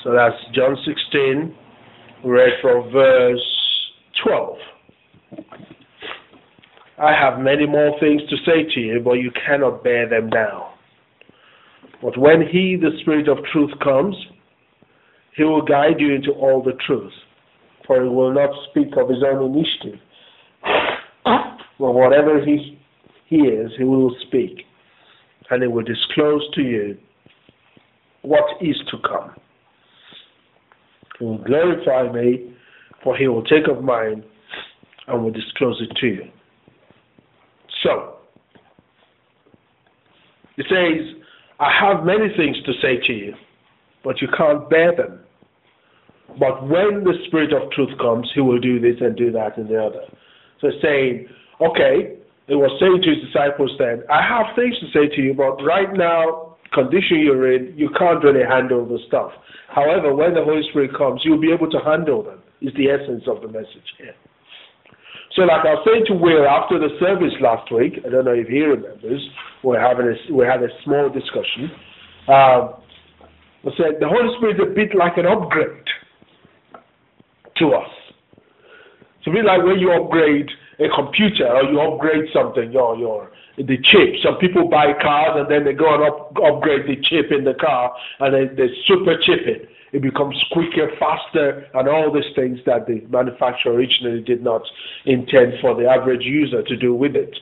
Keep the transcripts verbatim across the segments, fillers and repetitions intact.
So that's John sixteen, read from verse twelve. I have many more things to say to you, but you cannot bear them now. But when he, the Spirit of truth, comes, he will guide you into all the truth. For he will not speak of his own initiative. But whatever he hears, he will speak. And he will disclose to you what is to come. He will glorify me, for he will take of mine and will disclose it to you. So, he says, I have many things to say to you, but you can't bear them. But when the Spirit of truth comes, he will do this and do that and the other. So saying, okay, he was saying to his disciples then, I have things to say to you, but right now, condition you're in, you can't really handle the stuff. However, when the Holy Spirit comes, you'll be able to handle them, is the essence of the message here. So like I was saying to Will after the service last week, I don't know if he remembers, we're having a, we had a small discussion. Um, I said the Holy Spirit is a bit like an upgrade to us. It's a bit like when you upgrade a computer or you upgrade something, your your the chip. Some people buy cars and then they go and up, upgrade the chip in the car and they, they super chip it. It becomes quicker, faster, and all these things that the manufacturer originally did not intend for the average user to do with it.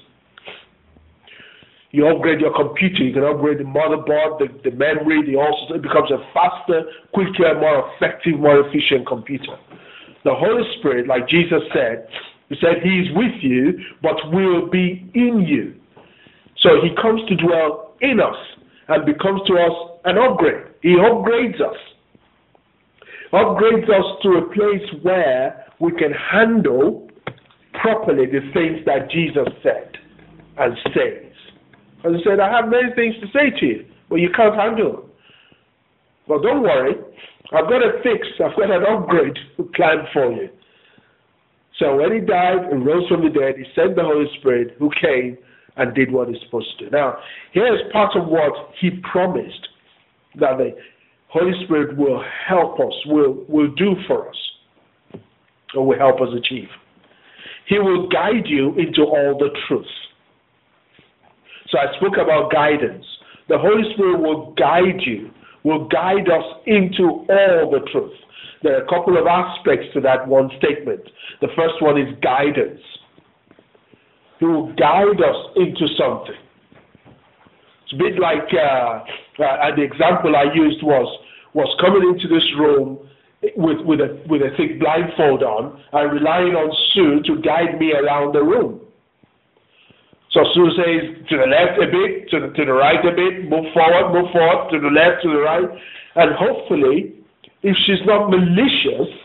You upgrade your computer, you can upgrade the motherboard, the, the memory, the also, it becomes a faster, quicker, more effective, more efficient computer. The Holy Spirit, like Jesus said, he said he is with you, but will be in you. So he comes to dwell in us and becomes to us an upgrade. He upgrades us. Upgrades us to a place where we can handle properly the things that Jesus said and says. As I said, I have many things to say to you, but you can't handle them. But don't worry, I've got a fix, I've got an upgrade planned for you. So when he died and rose from the dead, he sent the Holy Spirit who came and did what he's supposed to do. Now, here's part of what he promised that the Holy Spirit will help us, will, will do for us, or will help us achieve. He will guide you into all the truth. So I spoke about guidance. The Holy Spirit will guide you, will guide us into all the truth. There are a couple of aspects to that one statement. The first one is guidance. He will guide us into something. It's a bit like, uh, uh, and the example I used was, was coming into this room with, with, a, with a thick blindfold on and relying on Sue to guide me around the room. So Sue says to the left a bit, to the, to the right a bit, move forward, move forward, to the left, to the right. And hopefully, if she's not malicious,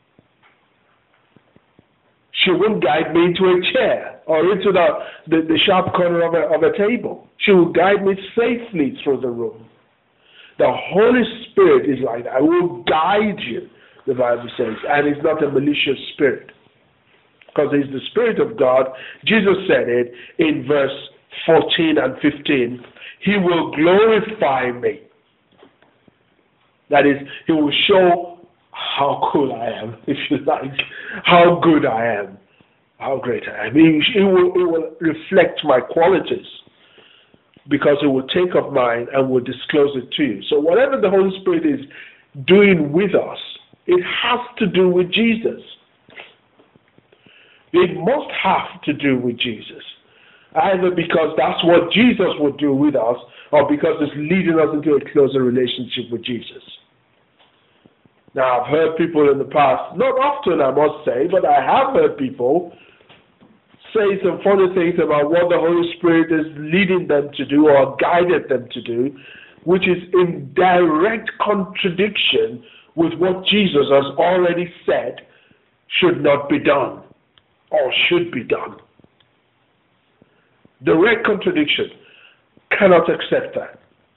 she won't guide me into a chair or into the, the, the sharp corner of a, of a table. She will guide me safely through the room. The Holy Spirit is like that. I will guide you, the Bible says, and it's not a malicious spirit. Because it's the Spirit of God. Jesus said it in verse fourteen and fifteen. He will glorify me. That is, he will show how cool I am, if you like, how good I am, how great I am. He, he, will, he will reflect my qualities because he will take of mine and will disclose it to you. So whatever the Holy Spirit is doing with us, it has to do with Jesus. It must have to do with Jesus. Either because that's what Jesus would do with us, or because it's leading us into a closer relationship with Jesus. Now, I've heard people in the past, not often I must say, but I have heard people say some funny things about what the Holy Spirit is leading them to do or guided them to do, which is in direct contradiction with what Jesus has already said should not be done or should be done. Direct contradiction. Cannot accept that.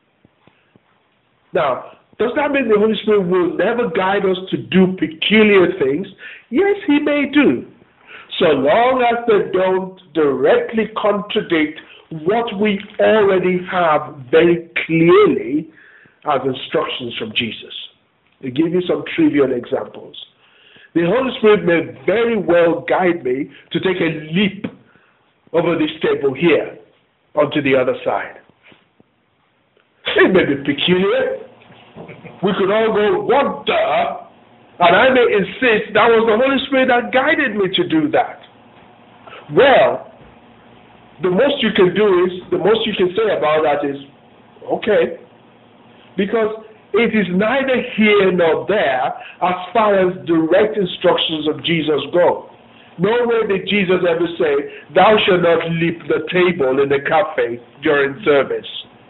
Now, does that mean the Holy Spirit will never guide us to do peculiar things? Yes, he may do. So long as they don't directly contradict what we already have very clearly as instructions from Jesus. I'll give you some trivial examples. The Holy Spirit may very well guide me to take a leap over this table here onto the other side. It may be peculiar. We could all go, what the? And I may insist that was the Holy Spirit that guided me to do that. Well, the most you can do is, the most you can say about that is, okay. Because it is neither here nor there as far as direct instructions of Jesus go. Nowhere did Jesus ever say, thou shalt not leap the table in the cafe during service.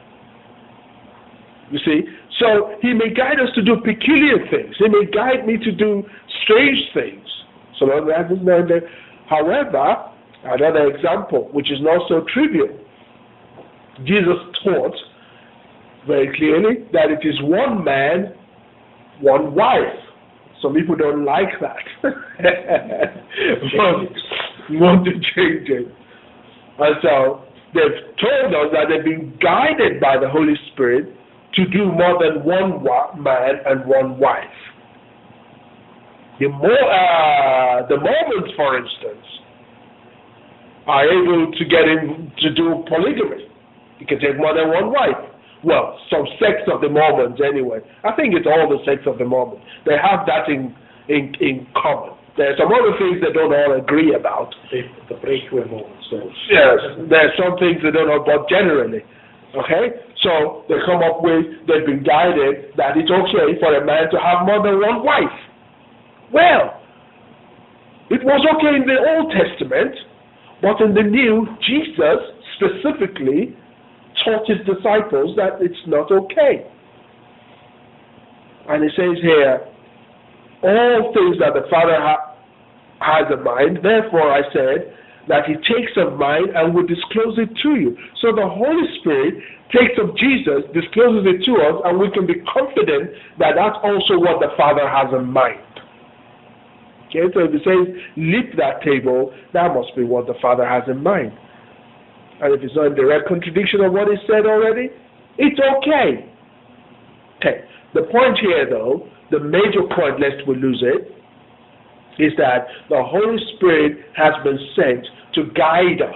You see? So he may guide us to do peculiar things. He may guide me to do strange things. So that is not there. However, another example, which is not so trivial. Jesus taught very clearly that it is one man, one wife. Some people don't like that. want, want to change it. And so they've told us that they've been guided by the Holy Spirit to do more than one man and one wife. The, more, uh, the Mormons, for instance, are able to get in to do polygamy. You can take more than one wife. Well, some sects of the Mormons anyway. I think it's all the sects of the Mormons. They have that in in, in common. There are some other things they don't all agree about. The, the breakaway Mormons. So. Yes, there are some things they don't know about generally. Okay? So they come up with, they've been guided that it's okay for a man to have more than one wife. Well, it was okay in the Old Testament, but in the New, Jesus specifically taught his disciples that it's not okay. And he says here, all things that the Father ha has in mind, therefore I said, that he takes of mine and will disclose it to you. So the Holy Spirit takes of Jesus, discloses it to us, and we can be confident that that's also what the Father has in mind. Okay, so if he says, leap that table, that must be what the Father has in mind. And if it's not in direct contradiction of what is said already, it's okay. Okay. The point here, though, the major point, lest we lose it, is that the Holy Spirit has been sent to guide us.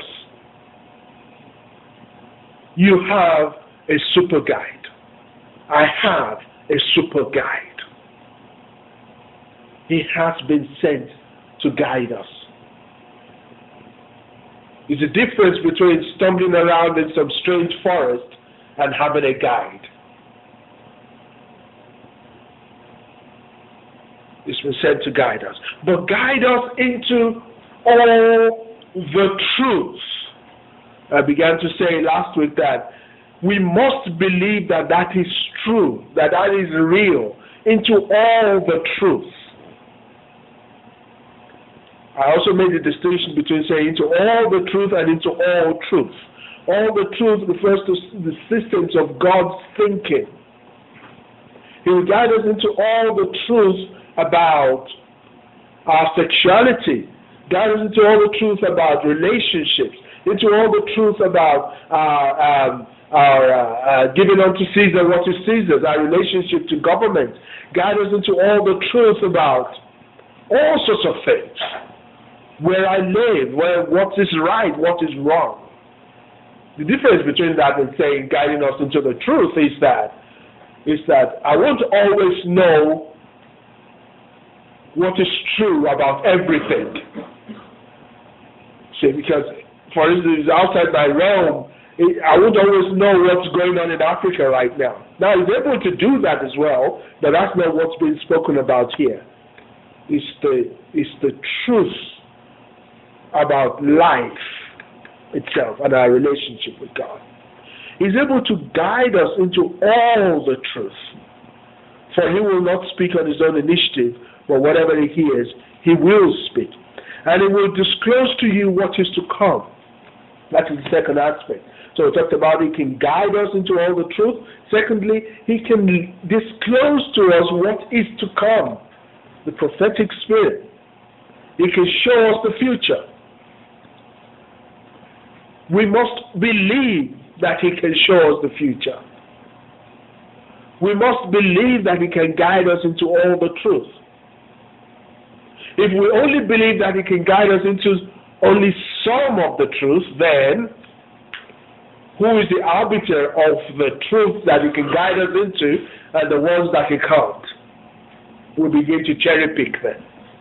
You have a super guide. I have a super guide. He has been sent to guide us. There's a difference between stumbling around in some strange forest and having a guide. It's been sent to guide us. But guide us into all the truths. I began to say last week that we must believe that that is true, that that is real, into all the truths. I also made the distinction between saying into all the truth and into all truth. All the truth refers to the systems of God's thinking. He will guide us into all the truths about our sexuality, guide us into all the truth about relationships, into all the truth about our, um, our uh, uh, giving unto Caesar what is Caesar's, our relationship to government, guide us into all the truth about all sorts of things, where I live, where what is right, what is wrong. The difference between that and saying guiding us into the truth is that is that I won't always know what is true about everything. See, because, for instance, outside my realm, I won't always know what's going on in Africa right now. Now, he's able to do that as well, but that's not what's being spoken about here. It's the, it's the truth about life itself and our relationship with God. He's able to guide us into all the truth. For he will not speak on his own initiative, but whatever he hears, he will speak. And he will disclose to you what is to come. That is the second aspect. So we talked about he can guide us into all the truth. Secondly, he can disclose to us what is to come. The prophetic spirit. He can show us the future. We must believe that he can show us the future. we must believe that He can guide us into all the truth. If we only believe that He can guide us into only some of the truth, then who is the arbiter of the truth that He can guide us into and the ones that He can't? We begin to cherry pick them.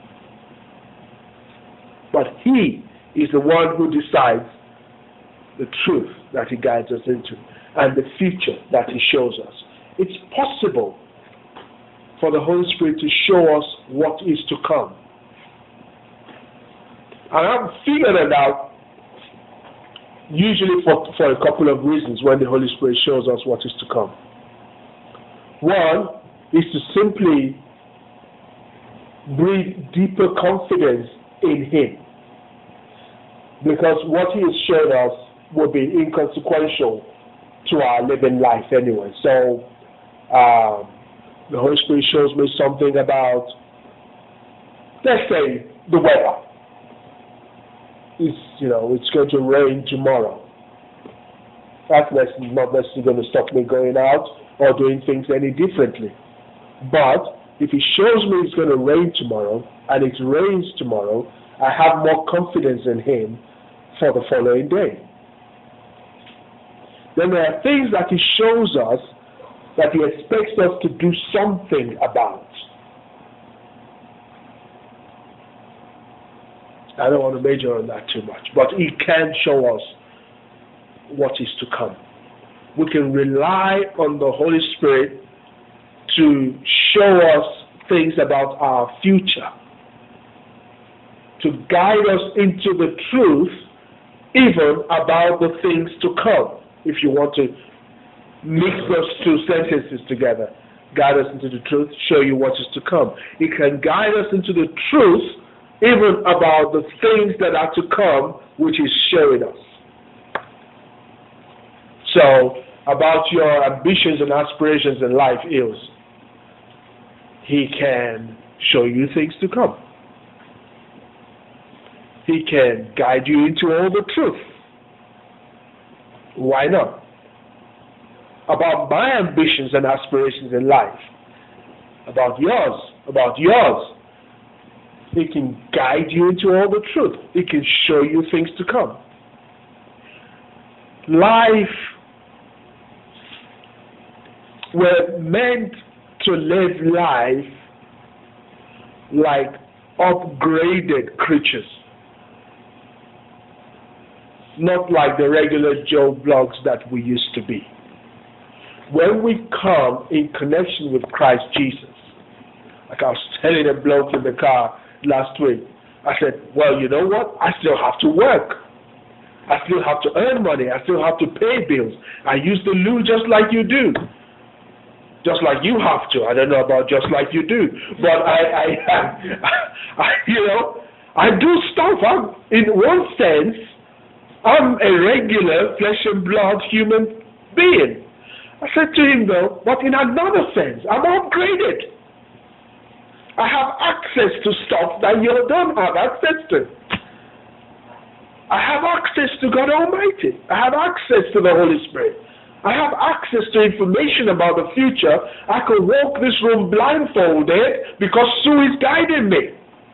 But He is the one who decides the truth that He guides us into and the future that He shows us. It's possible for the Holy Spirit to show us what is to come. And I've figured it out usually for, for a couple of reasons when the Holy Spirit shows us what is to come. One is to simply breathe deeper confidence in Him, because what He has showed us will be inconsequential to our living life anyway. So um, the Holy Spirit shows me something about, let's say, the weather. It's, you know, it's going to rain tomorrow. That's not necessarily going to stop me going out or doing things any differently. But if He shows me it's going to rain tomorrow and it rains tomorrow, I have more confidence in Him for the following day. Then there are things that He shows us that He expects us to do something about. I don't want to major on that too much, but He can show us what is to come. We can rely on the Holy Spirit to show us things about our future, to guide us into the truth, even about the things to come. If you want to mix those two sentences together, guide us into the truth, show you what is to come. He can guide us into the truth, even about the things that are to come, which He's showing us. So, about your ambitions and aspirations in life is, He can show you things to come. He can guide you into all the truth. Why not? About my ambitions and aspirations in life, about yours, about yours, He can guide you into all the truth. He can show you things to come. Life, we're meant to live life like upgraded creatures, not like the regular Joe blogs that we used to be. When we come in connection with Christ Jesus, like I was telling a bloke in the car last week, I said, well, you know what? I still have to work. I still have to earn money. I still have to pay bills. I use the loo just like you do. Just like you have to. I don't know about just like you do. But I, I, I, I you know, I do stuff. I'm, in one sense, I'm a regular flesh and blood human being. I said to him though, but in another sense, I'm upgraded. I have access to stuff that you don't have access to. I have access to God Almighty. I have access to the Holy Spirit. I have access to information about the future. I can walk this room blindfolded because Sue is guiding me.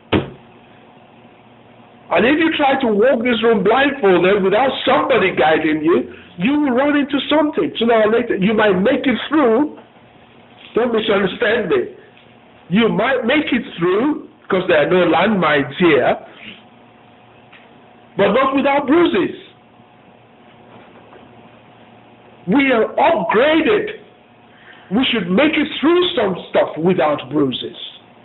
And if you try to walk this room blindfolded without somebody guiding you, you will run into something sooner or later. You might make it through. Don't misunderstand me. You might make it through because there are no landmines here, but not without bruises. We are upgraded. We should make it through some stuff without bruises.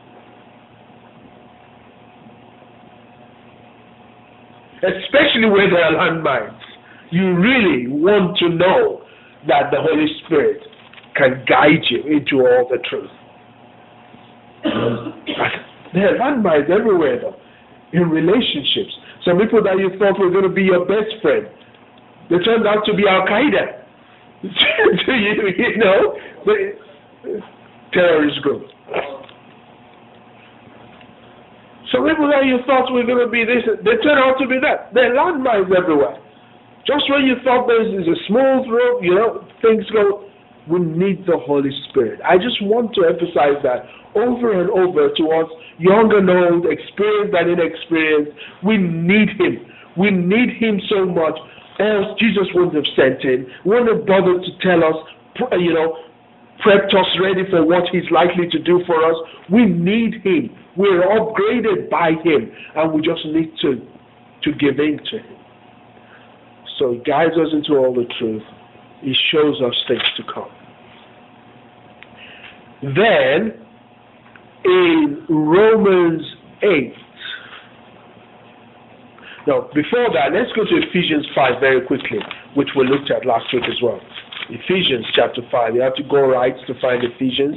Especially where there are landmines. You really want to know that the Holy Spirit can guide you into all the truth. There are landmines everywhere though, in relationships. Some people that you thought were going to be your best friend, they turned out to be Al-Qaeda. to you, you know, the terrorist group. Some people that you thought were going to be this, they turn out to be that. There are landmines everywhere. Just when you thought there is a smooth road, you know, things go, We need the Holy Spirit. I just want to emphasize that over and over to us, young and old, experienced and inexperienced. We need Him. We need Him so much, else Jesus wouldn't have sent Him, wouldn't have bothered to tell us, you know, prepped us ready for what He's likely to do for us. We need Him. We're upgraded by Him, and we just need to, to give in to Him. So He guides us into all the truth. He shows us things to come. Then, in Romans eight, now before that, let's go to Ephesians five very quickly, which we looked at last week as well. Ephesians chapter five. You have to go right to find Ephesians.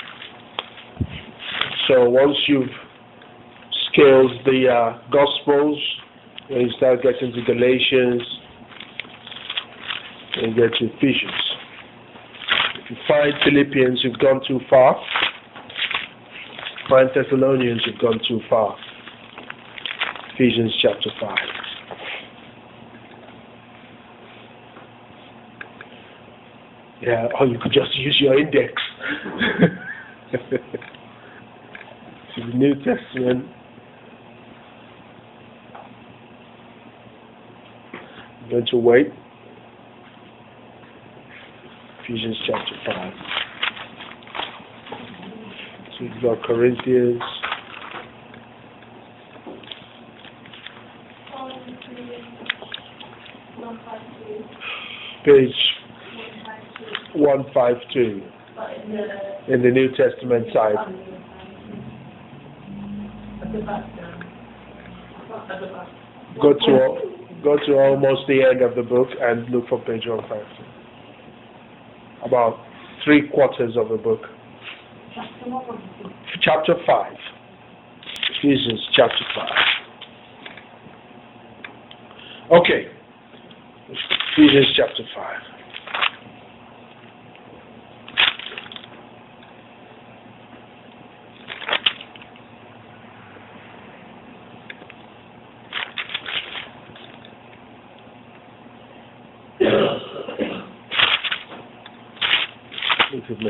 So once you've scaled the uh, Gospels, you start getting to Galatians, and get to Ephesians. If you find Philippians, you've gone too far. Find Thessalonians, you've gone too far. Ephesians chapter five. Yeah, or you could just use your index. To the New Testament. I'm going to wait. Ephesians chapter five. So you've got Corinthians. Page one fifty-two in the New Testament side. Go to go to almost the end of the book and look for page one fifty-two. About three quarters of the book. Chapter five. Ephesians chapter five. Okay. Ephesians chapter five. Look at me.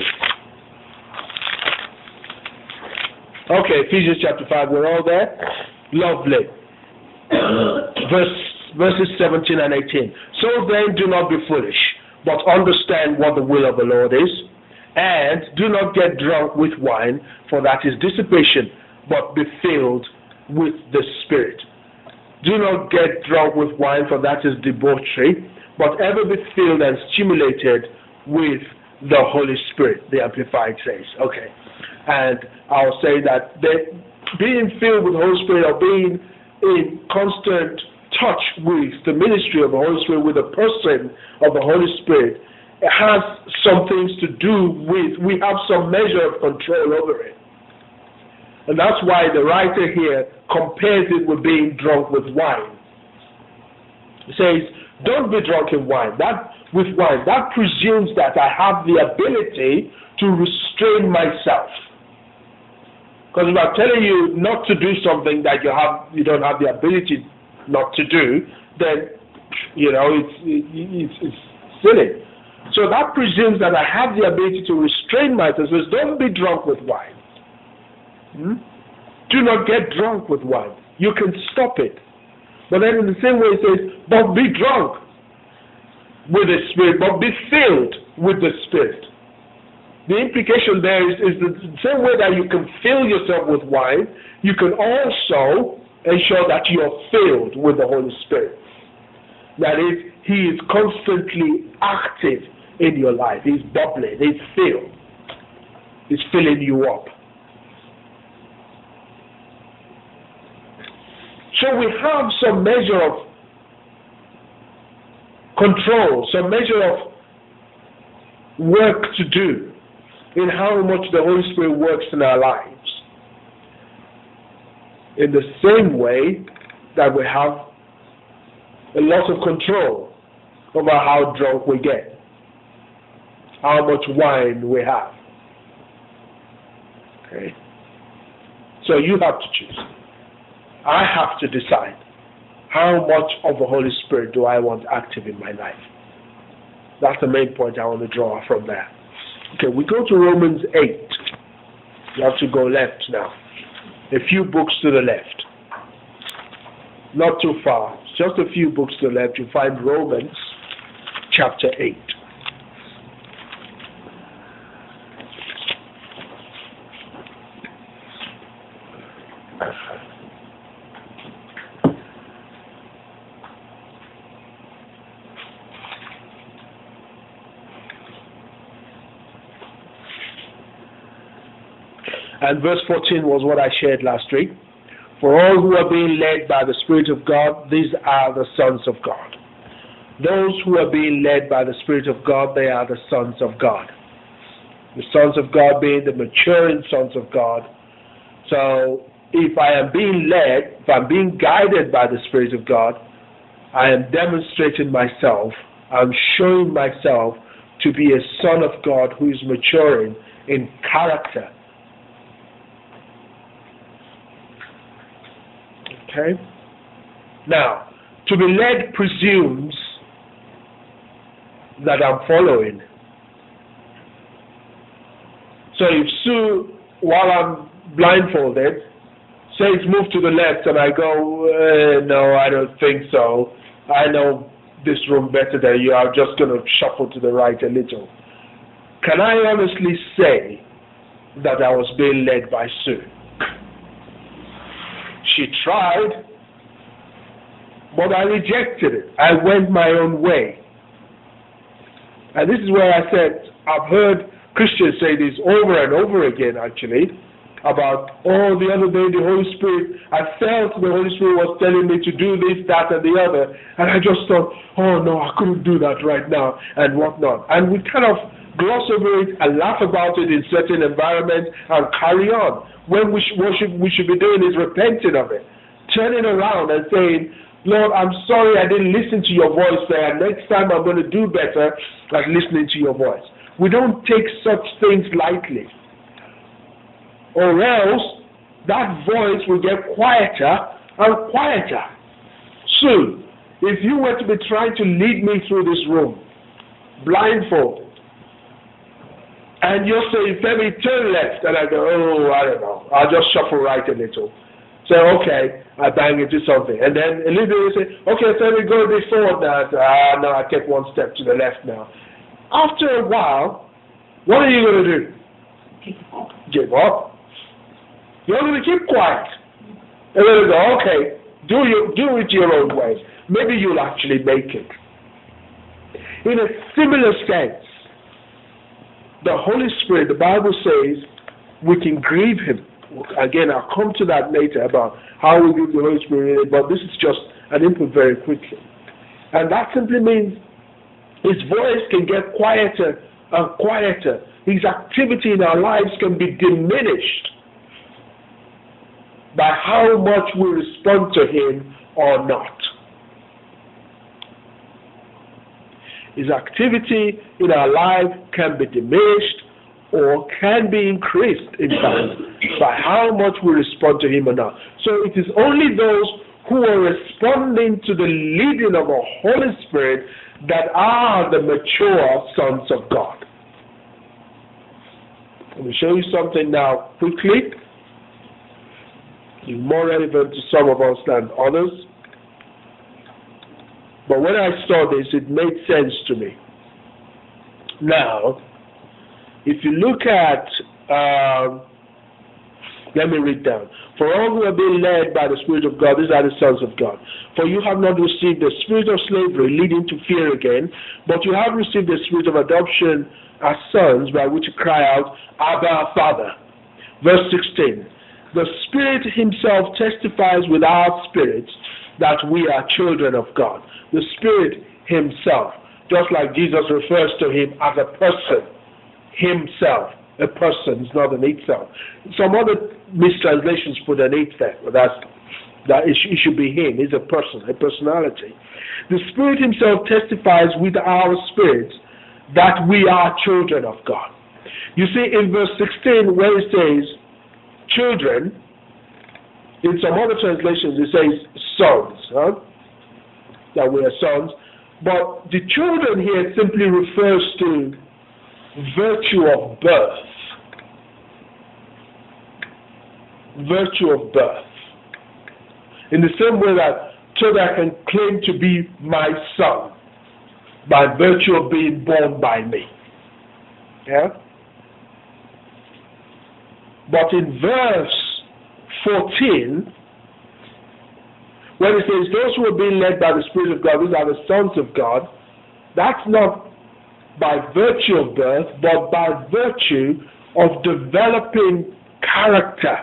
Okay, Ephesians chapter five, we're all there? Lovely. Verse, verses seventeen and eighteen. So then do not be foolish, but understand what the will of the Lord is, and do not get drunk with wine, for that is dissipation, but be filled with the Spirit. Do not get drunk with wine, for that is debauchery, but ever be filled and stimulated with the Holy Spirit, the Amplified says. Okay. And I'll say that they, being filled with the Holy Spirit, or being in constant touch with the ministry of the Holy Spirit, with the person of the Holy Spirit, it has some things to do with, we have some measure of control over it. And that's why the writer here compares it with being drunk with wine. He says, don't be drunk in wine. That with wine, that presumes that I have the ability to restrain myself. Because if I'm telling you not to do something that you have, you don't have the ability not to do, then you know it's it's, it's silly. So that presumes that I have the ability to restrain myself. So don't be drunk with wine. Hmm? Do not get drunk with wine. You can stop it. But then in the same way it says, but be drunk with the Spirit, but be filled with the Spirit. The implication there is, is the same way that you can fill yourself with wine, you can also ensure that you are filled with the Holy Spirit. That is, He is constantly active in your life. He's bubbling, He's filled. He's filling you up. So we have some measure of control, some measure of work to do in how much the Holy Spirit works in our lives. In the same way that we have a lot of control over how drunk we get, how much wine we have. Okay? So you have to choose. I have to decide how much of the Holy Spirit do I want active in my life. That's the main point I want to draw from there. Okay, we go to Romans eight. You have to go left now. A few books to the left. Not too far. Just a few books to the left. You find Romans chapter eight. And verse fourteen was what I shared last week. For all who are being led by the Spirit of God, these are the sons of God. Those who are being led by the Spirit of God, they are the sons of God. The sons of God being the maturing sons of God. So if I am being led, if I'm being guided by the Spirit of God, I am demonstrating myself, I'm showing myself to be a son of God who is maturing in character. Okay? Now, to be led presumes that I'm following. So if Sue, while I'm blindfolded, says move to the left and I go, uh, no, I don't think so. I know this room better than you. I'm just going to shuffle to the right a little. Can I honestly say that I was being led by Sue? She tried, but I rejected it. I went my own way. And this is where I said, I've heard Christians say this over and over again, actually, about, oh, the other day the Holy Spirit, I felt the Holy Spirit was telling me to do this, that, and the other. And I just thought, oh, no, I couldn't do that right now, and whatnot. And we kind of gloss over it and laugh about it in certain environments and carry on. When we, sh- what should, we should be doing is repenting of it, turning around and saying, Lord, I'm sorry I didn't listen to your voice there, and next time I'm going to do better at listening to your voice. We don't take such things lightly. Or else, that voice will get quieter and quieter. Soon, if you were to be trying to lead me through this room, blindfolded, and you're saying, Femi, turn left, and I go, oh, I don't know, I'll just shuffle right a little. Say, okay, I bang into something. And then a little bit you say, okay, Femi, go a bit forward now. Ah, no, I take one step to the left now. After a while, what are you going to do? Give up. You're going to keep quiet. And then you go, okay, do, you, do it your own way. Maybe you'll actually make it. In a similar sense, the Holy Spirit, the Bible says, we can grieve Him. Again, I'll come to that later about how we grieve the Holy Spirit, but this is just an input very quickly. And that simply means His voice can get quieter and quieter. His activity in our lives can be diminished by how much we respond to Him or not. His activity in our life can be diminished or can be increased, in fact, by how much we respond to Him or not. So it is only those who are responding to the leading of the Holy Spirit that are the mature sons of God. Let me show you something now quickly. It's more relevant to some of us than others. But when I saw this, it made sense to me. Now, if you look at, um, let me read down. For all who are being led by the Spirit of God, these are the sons of God. For you have not received the spirit of slavery leading to fear again, but you have received the spirit of adoption as sons, by which you cry out, Abba, Father. Verse sixteen. The Spirit Himself testifies with our spirits that we are children of God. The Spirit Himself, just like Jesus refers to Him as a person, Himself, a person, it's not an itself. Some other mistranslations put an it there, but that's, that it, it should be Him. He's a person, a personality. The Spirit Himself testifies with our spirits that we are children of God. You see, in verse sixteen, where it says children, in some other translations it says sons, huh? That we are sons. But the children here simply refers to virtue of birth. Virtue of birth. In the same way that Toda can claim to be my son by virtue of being born by me. Yeah? But in verse fourteen, when it says those who are being led by the Spirit of God, these are the sons of God, that's not by virtue of birth, but by virtue of developing character.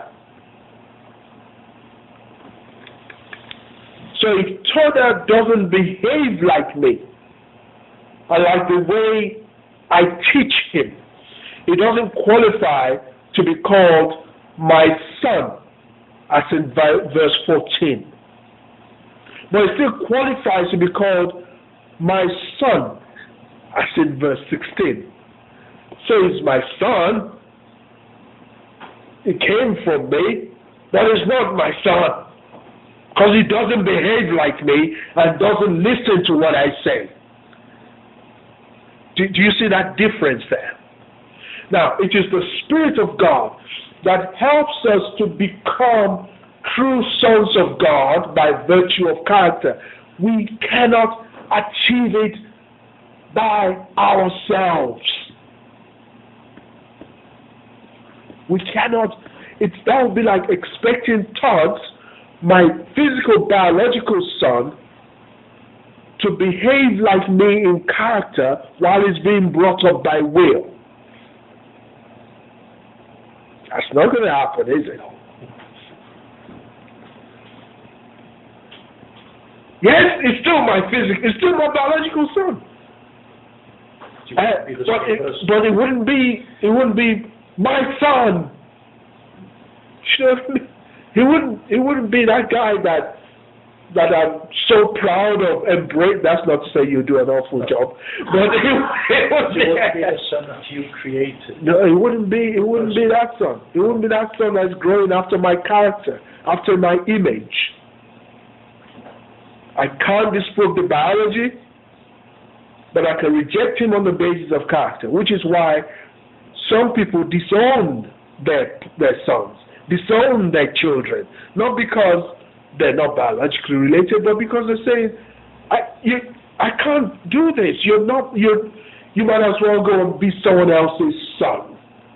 So if Toda doesn't behave like me, or like the way I teach him, he doesn't qualify to be called my son, as in verse fourteen. But he still qualifies to be called my son, as in verse sixteen. So he's my son, he came from me, but he's not my son, because he doesn't behave like me and doesn't listen to what I say. Do, do you see that difference there? Now, it is the Spirit of God that helps us to become true sons of God by virtue of character. We cannot achieve it by ourselves. We cannot. It's, that would be like expecting Todd, my physical biological son, to behave like me in character while he's being brought up by will. That's not going to happen, is it? Yes, it's still my physical, it's still my biological son. Uh, but, it, but it wouldn't be, it wouldn't be my son. Sure, he wouldn't, he wouldn't be that guy that that I'm so proud of. Embrace. That's not to say you do an awful job, but it, it wouldn't be the son that you created. No, it wouldn't be. It wouldn't be that son. It wouldn't be that son that's growing after my character, after my image. I can't disprove the biology, but I can reject him on the basis of character, which is why some people disown their their sons, disown their children, not because they're not biologically related, but because they're saying, I you I can't do this. You're not you you might as well go and be someone else's son.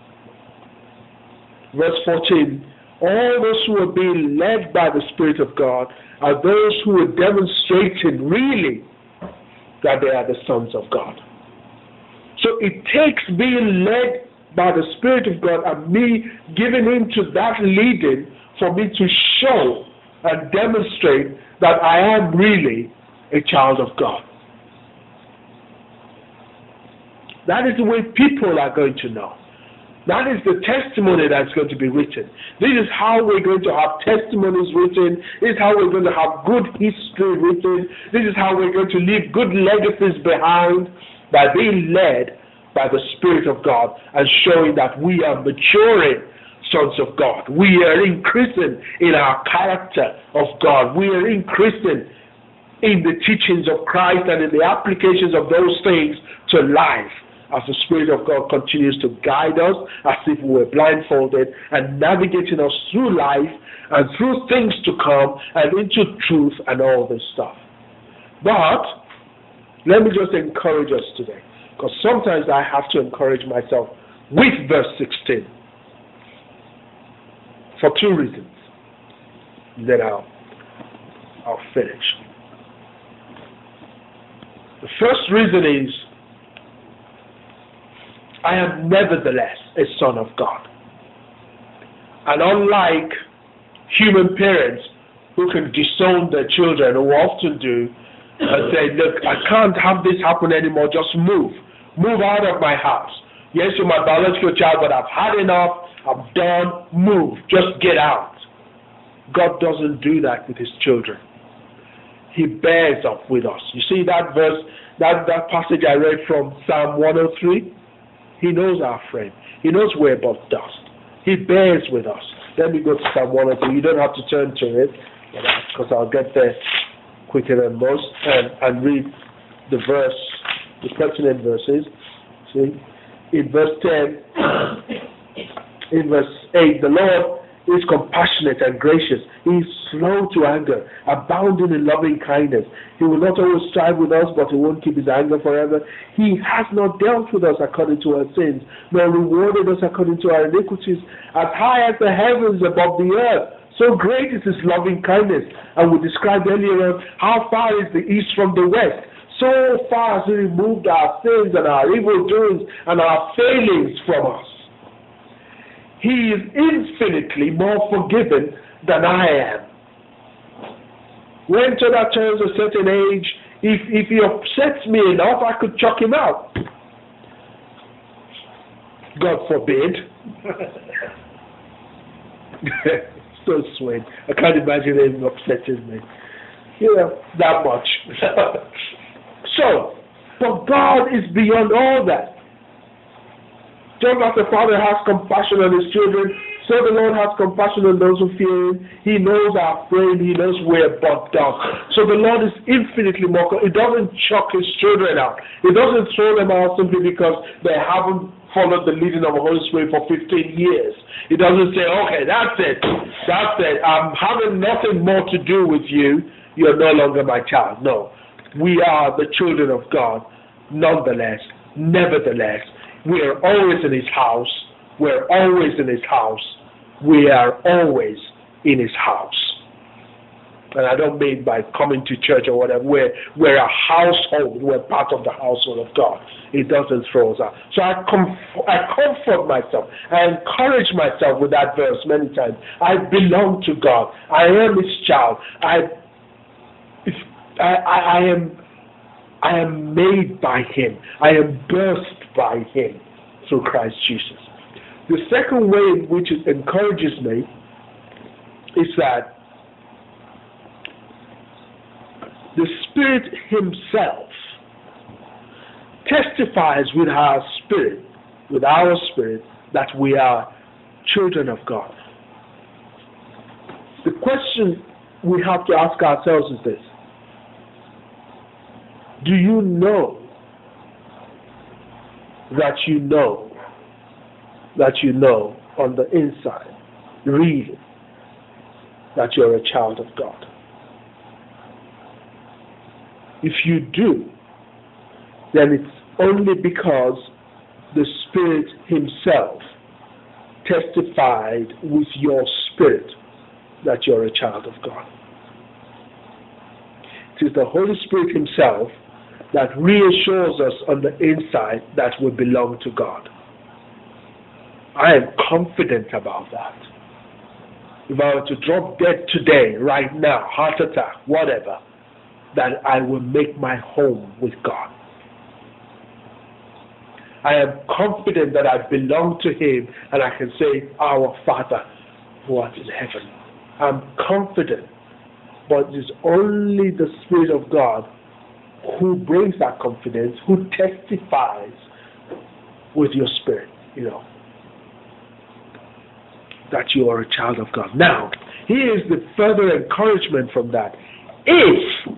Verse fourteen, all those who are being led by the Spirit of God are those who are demonstrating really that they are the sons of God. So it takes being led by the Spirit of God and me giving into that leading for me to show and demonstrate that I am really a child of God. That is the way people are going to know. That is the testimony that's going to be written. This is how we're going to have testimonies written. This is how we're going to have good history written. This is how we're going to leave good legacies behind, by being led by the Spirit of God and showing that we are maturing sons of God. We are increasing in our character of God. We are increasing in the teachings of Christ and in the applications of those things to life, as the Spirit of God continues to guide us as if we were blindfolded and navigating us through life and through things to come and into truth and all this stuff. But let me just encourage us today, because sometimes I have to encourage myself with verse sixteen for two reasons. Then I'll, I'll finish. The first reason is, I am nevertheless a son of God. And unlike human parents who can disown their children, who often do, and say, look, I can't have this happen anymore, just move. Move out of my house. Yes, you're my biological child, but I've had enough. I'm done. Move. Just get out. God doesn't do that with his children. He bears up with us. You see that verse, that, that passage I read from Psalm one oh three? He knows our frame. He knows we're but dust. He bears with us. Let me go to Psalm one oh three. You don't have to turn to it, because I'll get there quicker than most, and, and read the verse, the pertinent verses. See? in verse ten, in verse eight, the Lord is compassionate and gracious. He is slow to anger, abounding in loving kindness. He will not always strive with us, but he won't keep his anger forever. He has not dealt with us according to our sins, nor rewarded us according to our iniquities. As high as the heavens above the earth, so great is his loving kindness. And we described earlier on how far is the east from the west. So far has he removed our sins and our evil doings and our failings from us. He is infinitely more forgiving than I am. When Toda turns a certain age, if, if he upsets me enough, I could chuck him out. God forbid. So sweet. I can't imagine him upsetting me. You know, that much. So, but God is beyond all that. Just as the Father has compassion on his children, so the Lord has compassion on those who fear him. He knows our frame. He knows we're bugged down. So the Lord is infinitely more. He doesn't chuck his children out. He doesn't throw them out simply because they haven't followed the leading of the Holy Spirit for fifteen years. He doesn't say, okay, that's it. That's it. I'm having nothing more to do with you. You're no longer my child. No. We are the children of God. Nonetheless, nevertheless, we are always in his house. We're always in his house. We are always in his house. And I don't mean by coming to church or whatever. We're, we're a household. We're part of the household of God. It doesn't throw us out. So I, comf- I comfort myself. I encourage myself with that verse many times. I belong to God. I am his child. I, I, I, I am I am made by him. I am birthed by him through Christ Jesus. The second way in which it encourages me is that the Spirit himself testifies with our spirit, with our spirit, that we are children of God. The question we have to ask ourselves is this: do you know that you know that you know on the inside, really, that you're a child of God? If you do, then it's only because the Spirit himself testified with your spirit that you're a child of God. It is the Holy Spirit himself that reassures us on the inside that we belong to God. I am confident about that. If I were to drop dead today, right now, heart attack, whatever, that I will make my home with God. I am confident that I belong to him and I can say, Our Father who art in heaven. I'm confident, but it is only the Spirit of God who brings that confidence, who testifies with your spirit, you know, that you are a child of God. Now, here is the further encouragement from that. If